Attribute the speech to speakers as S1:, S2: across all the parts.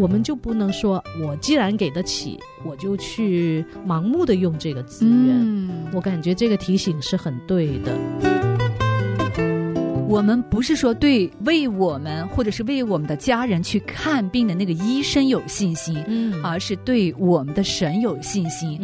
S1: 我们就不能说我既然给得起，我就去盲目的用这个资源。我感觉这个提醒是很对的。
S2: 我们不是说对为我们或者是为我们的家人去看病的那个医生有信心，而是对我们的神有信心。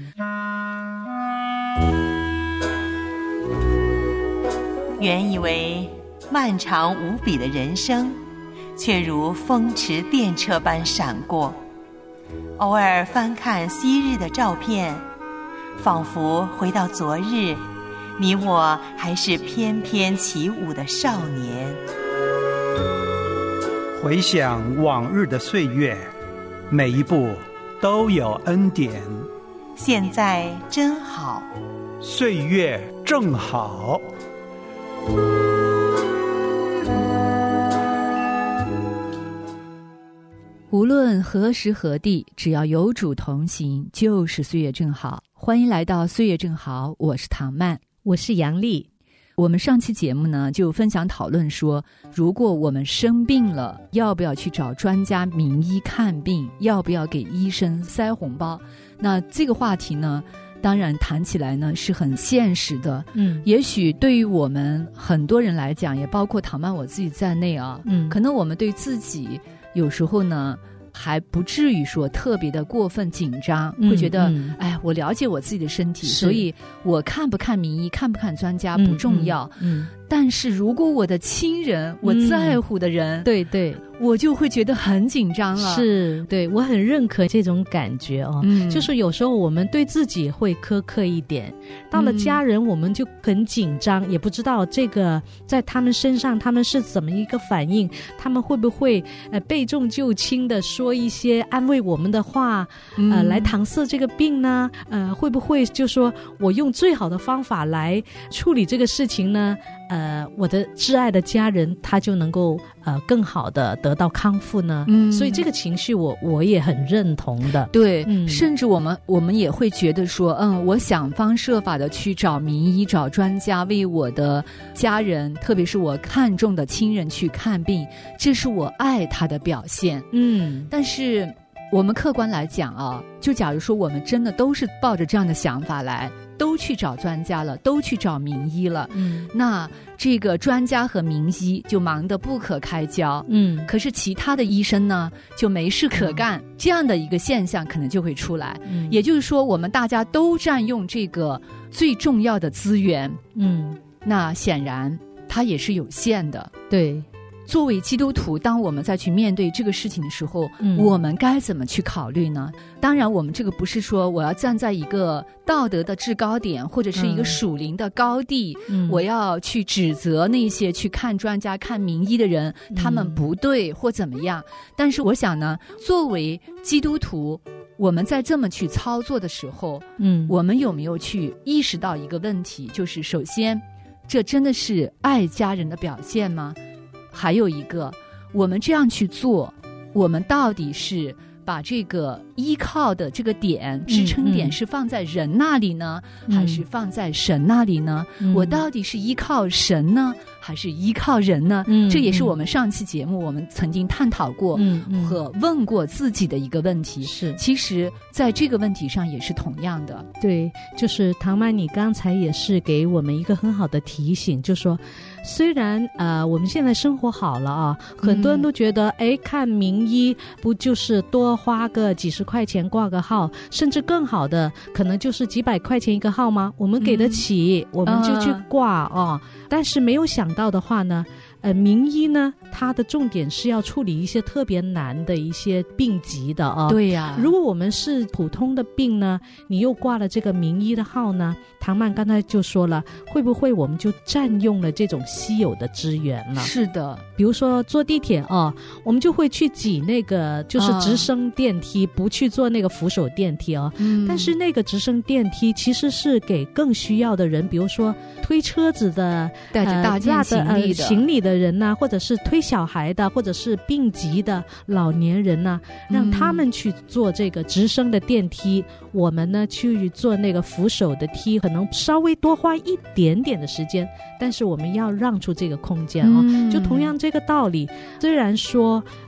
S3: 原以为漫长无比的人生，却如风驰电掣般闪过。偶尔翻看昔日的照片，仿佛回到昨日，你我还是翩翩起舞的少年。
S4: 回想往日的岁月，每一步都有恩典。
S3: 现在真好，
S4: 岁月正好。
S2: 无论何时何地，只要有主同行，就是岁月正好。欢迎来到岁月正好，我是唐曼，
S1: 我是杨丽。
S2: 我们上期节目呢，就分享讨论说，如果我们生病了，要不要去找专家名医看病，要不要给医生塞红包。那这个话题呢，当然谈起来呢是很现实的。也许对于我们很多人来讲，也包括唐曼我自己在内啊，可能我们对自己有时候呢还不至于说特别的过分紧张，会觉得哎，我了解我自己的身体，所以我看不看名医看不看专家不重要。但是如果我的亲人，我在乎的人，
S1: 对对，
S2: 我就会觉得很紧张了。
S1: 是，对，我很认可这种感觉哦。就是有时候我们对自己会苛刻一点，到了家人我们就很紧张，也不知道这个在他们身上他们是怎么一个反应，他们会不会避重就轻的说一些安慰我们的话，来搪塞这个病呢？会不会就说我用最好的方法来处理这个事情呢？我的挚爱的家人他就能够更好的得到康复呢？所以这个情绪我也很认同的。
S2: 对，甚至我们也会觉得说，我想方设法的去找名医找专家为我的家人，特别是我看重的亲人去看病，这是我爱他的表现。但是我们客观来讲啊，就假如说我们真的都是抱着这样的想法来，都去找专家了，都去找名医了，那这个专家和名医就忙得不可开交，可是其他的医生呢就没事可干，这样的一个现象可能就会出来。也就是说，我们大家都占用这个最重要的资源，那显然它也是有限的。
S1: 对。
S2: 作为基督徒，当我们再去面对这个事情的时候，我们该怎么去考虑呢？当然我们这个不是说我要站在一个道德的制高点，或者是一个属灵的高地，我要去指责那些去看专家看名医的人，他们不对或怎么样。但是我想呢，作为基督徒，我们在这么去操作的时候，我们有没有去意识到一个问题，就是首先这真的是爱家人的表现吗？还有一个，我们这样去做，我们到底是把这个依靠的这个点支撑点是放在人那里呢，还是放在神那里呢？我到底是依靠神呢，还是依靠人呢？这也是我们上期节目我们曾经探讨过和问过自己的一个问题。是，其实在这个问题上也是同样的。
S1: 对，就是唐曼你刚才也是给我们一个很好的提醒，就说虽然我们现在生活好了啊，很多人都觉得看名医不就是多花个几十块钱挂个号，甚至更好的可能就是几百块钱一个号吗？我们给得起，我们就去挂但是没有想到的话呢，名医呢，它的重点是要处理一些特别难的一些病疾的啊。
S2: 对呀，
S1: 如果我们是普通的病呢，你又挂了这个名医的号呢，唐曼刚才就说了，会不会我们就占用了这种稀有的资源了？
S2: 是的，
S1: 比如说坐地铁我们就会去挤那个就是直升电梯，不去坐那个扶手电梯但是那个直升电梯其实是给更需要的人，比如说推车子的，
S2: 带着大件
S1: 行李的人或者是推小孩的，或者是病急的老年人让他们去坐这个直升的电梯，我们呢去坐那个扶手的梯，可能稍微多花一点点的时间，但是我们要让出这个空间就同样这个道理，虽然说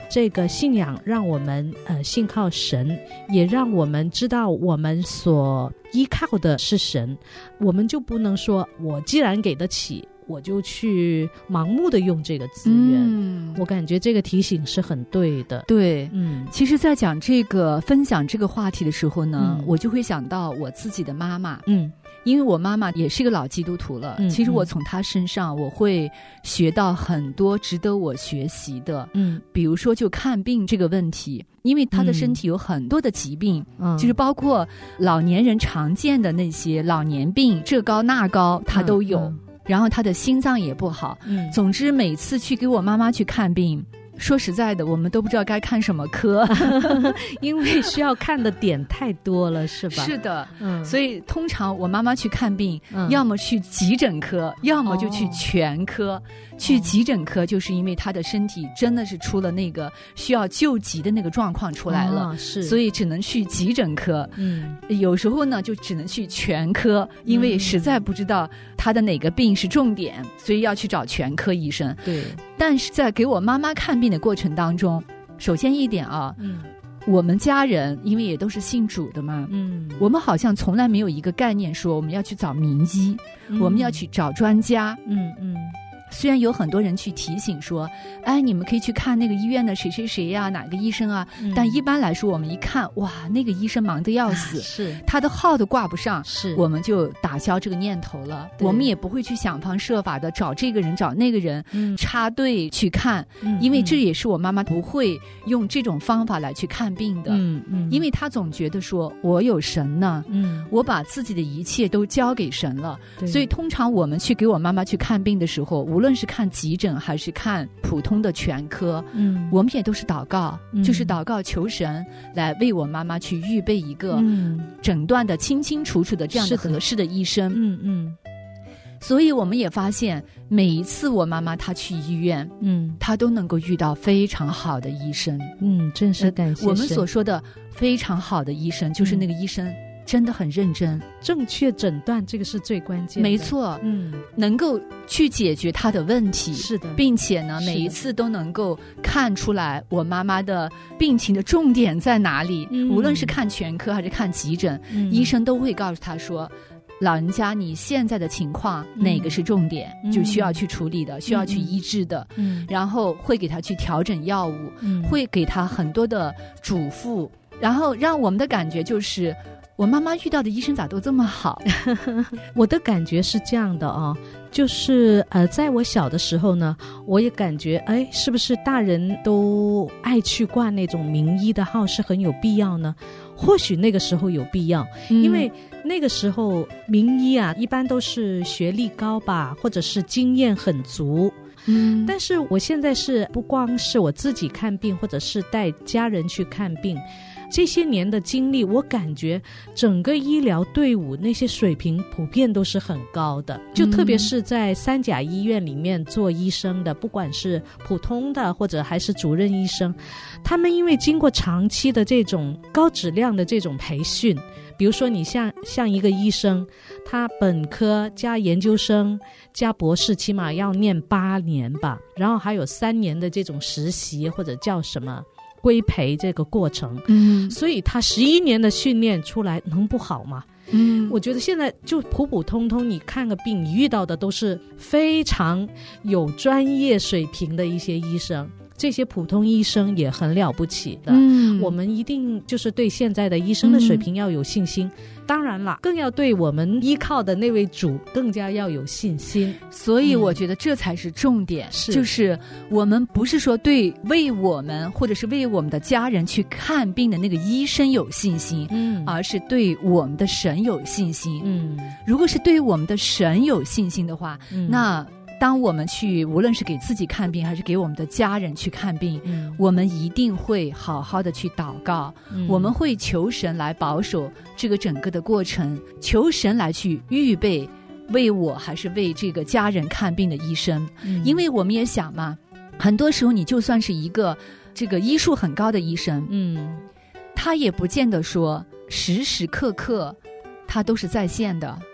S1: 这个信仰让我们信靠神，也让我们知道我们所依靠的是神，我们就不能说我既然给得起我就去盲目的用这个资源。我感觉这个提醒是很对的。
S2: 对，其实在讲这个分享这个话题的时候呢，我就会想到我自己的妈妈。因为我妈妈也是一个老基督徒了，其实我从她身上我会学到很多值得我学习的。比如说就看病这个问题，因为她的身体有很多的疾病，就是包括老年人常见的那些老年病，这高那高她都有。然后他的心脏也不好，总之每次去给我妈妈去看病，说实在的我们都不知道该看什么科
S1: 因为需要看的点太多了，是吧？
S2: 是的，所以通常我妈妈去看病，要么去急诊科，要么就去全科。去急诊科就是因为她的身体真的是出了那个需要救急的那个状况出来了，所以只能去急诊科。有时候呢就只能去全科，因为实在不知道她的哪个病是重点，所以要去找全科医生。对，但是在给我妈妈看病的过程当中，首先一点啊，我们家人因为也都是信主的嘛，我们好像从来没有一个概念说我们要去找名医，我们要去找专家。虽然有很多人去提醒说，哎，你们可以去看那个医院的谁谁谁呀，哪个医生啊，但一般来说我们一看，哇，那个医生忙得要死，是他的号都挂不上，是我们就打消这个念头了。我们也不会去想方设法的找这个人找那个人，插队去看，因为这也是我妈妈不会用这种方法来去看病的。因为她总觉得说我有神呢，我把自己的一切都交给神了，所以通常我们去给我妈妈去看病的时候，无论是看急诊还是看普通的全科，我们也都是祷告，就是祷告求神来为我妈妈去预备一个诊断的清清楚楚的这样的合适的医生。所以我们也发现每一次我妈妈她去医院，她都能够遇到非常好的医生。
S1: 真是感谢神。
S2: 我们所说的非常好的医生，就是那个医生真的很认真，
S1: 正确诊断这个是最关键的。
S2: 没错，能够去解决他的问题，
S1: 是的，
S2: 并且呢，每一次都能够看出来我妈妈的病情的重点在哪里。无论是看全科还是看急诊，医生都会告诉他说，老人家你现在的情况哪个是重点，就需要去处理的，需要去医治的，然后会给他去调整药物，会给他很多的嘱咐，然后让我们的感觉就是我妈妈遇到的医生咋都这么好。
S1: 我的感觉是这样的啊，就是在我小的时候呢，我也感觉哎，是不是大人都爱去挂那种名医的号是很有必要呢？或许那个时候有必要，因为那个时候名医啊一般都是学历高吧，或者是经验很足。但是我现在是不光是我自己看病，或者是带家人去看病，这些年的经历，我感觉整个医疗队伍那些水平普遍都是很高的，就特别是在三甲医院里面做医生的，不管是普通的或者还是主任医生，他们因为经过长期的这种高质量的这种培训，比如说你像一个医生，他本科加研究生加博士起码要念8年吧，然后还有3年的这种实习或者叫什么规培这个过程，所以他11年的训练出来能不好吗？我觉得现在就普普通通你看个病，你遇到的都是非常有专业水平的一些医生，这些普通医生也很了不起的。我们一定就是对现在的医生的水平要有信心，当然了，更要对我们依靠的那位主更加要有信心。
S2: 所以我觉得这才是重点，就是我们不是说对为我们或者是为我们的家人去看病的那个医生有信心，而是对我们的神有信心。如果是对我们的神有信心的话，那当我们去无论是给自己看病还是给我们的家人去看病，我们一定会好好的去祷告，我们会求神来保守这个整个的过程，求神来去预备为我还是为这个家人看病的医生。因为我们也想嘛，很多时候你就算是一个这个医术很高的医生，他也不见得说时时刻刻他都是在线的。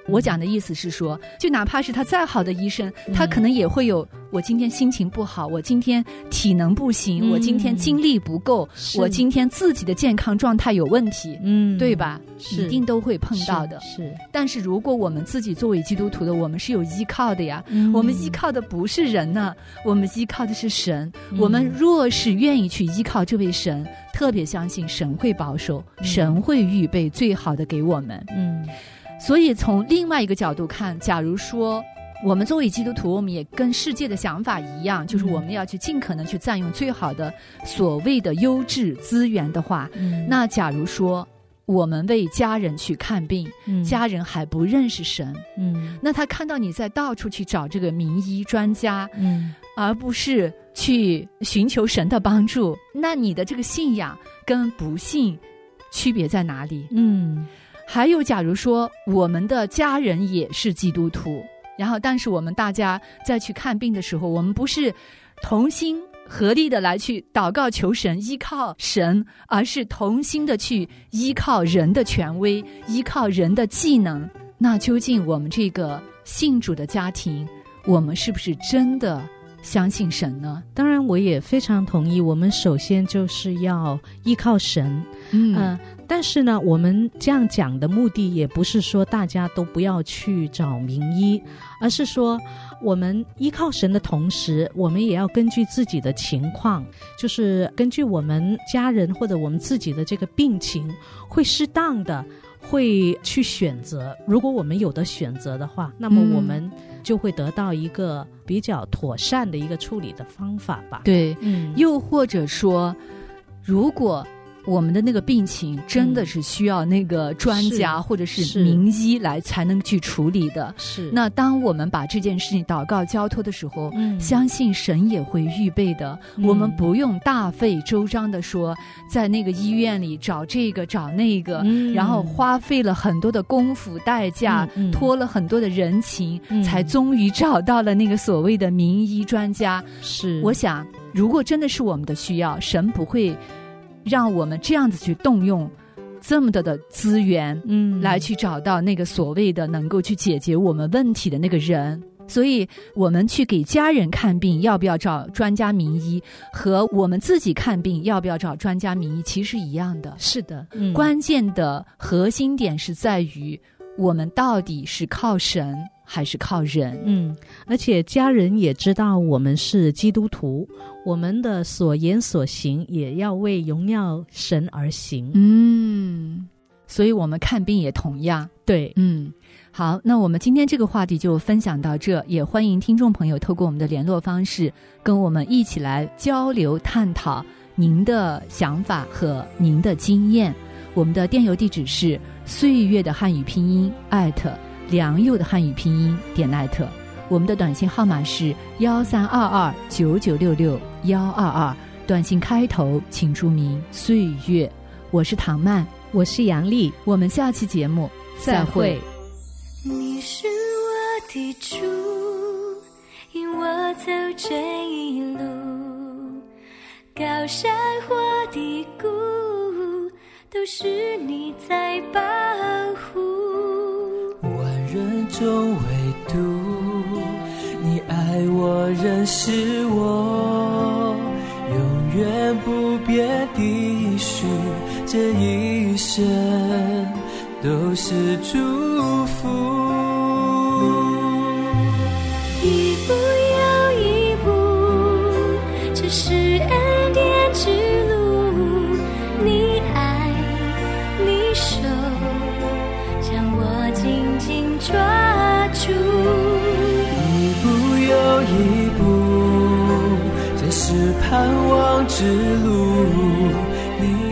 S2: 我讲的意思是说，就哪怕是他再好的医生，他可能也会有，我今天心情不好，我今天体能不行，我今天精力不够，我今天自己的健康状态有问题，对吧？一定都会碰到的。
S1: 是。
S2: 但是如果我们自己作为基督徒的，我们是有依靠的呀，我们依靠的不是人呢，我们依靠的是神。我们若是愿意去依靠这位神，特别相信神会保守，神会预备最好的给我们。所以从另外一个角度看，假如说我们作为基督徒，我们也跟世界的想法一样，就是我们要去尽可能去占用最好的所谓的优质资源的话，那假如说我们为家人去看病，家人还不认识神，那他看到你在到处去找这个名医专家，而不是去寻求神的帮助，那你的这个信仰跟不信区别在哪里？还有假如说我们的家人也是基督徒，然后但是我们大家在去看病的时候，我们不是同心合力的来去祷告求神，依靠神，而是同心的去依靠人的权威，依靠人的技能，那究竟我们这个信主的家庭，我们是不是真的相信神呢？
S1: 当然我也非常同意，我们首先就是要依靠神。但是呢，我们这样讲的目的也不是说大家都不要去找名医，而是说我们依靠神的同时，我们也要根据自己的情况，就是根据我们家人或者我们自己的这个病情，会适当的会去选择。如果我们有的选择的话，那么我们就会得到一个比较妥善的一个处理的方法吧。
S2: 对，又或者说，如果我们的那个病情真的是需要那个专家或者是名医来才能去处理的，那当我们把这件事情祷告交托的时候，相信神也会预备的。我们不用大费周章的说在那个医院里找这个找那个，然后花费了很多的功夫代价，托了很多的人情，才终于找到了那个所谓的名医专家。我想如果真的是我们的需要，神不会让我们这样子去动用这么的资源，来去找到那个所谓的能够去解决我们问题的那个人。所以我们去给家人看病要不要找专家名医，和我们自己看病要不要找专家名医其实一样的。
S1: 是的，
S2: 关键的核心点是在于我们到底是靠神还是靠人。
S1: 而且家人也知道我们是基督徒，我们的所言所行也要为荣耀神而行。
S2: 所以我们看病也同样。
S1: 对，
S2: 好，那我们今天这个话题就分享到这，也欢迎听众朋友透过我们的联络方式跟我们一起来交流探讨您的想法和您的经验。我们的电邮地址是岁月的汉语拼音@良友的汉语拼音.net，我们的短信号码是132299662122，短信开头请注明岁月。我是唐曼，
S1: 我是杨丽，
S2: 我们下期节目再会。
S5: 你是我的主，引我走这一路，高山或低谷，都是你在保护。
S6: 万人中唯独你爱我，认识我，永远不变的许，这一生都是祝福。
S5: 一步又一步，这是恩典之路，你爱你手将我紧紧抓住。
S6: 一步又一步，这是盼望之路，你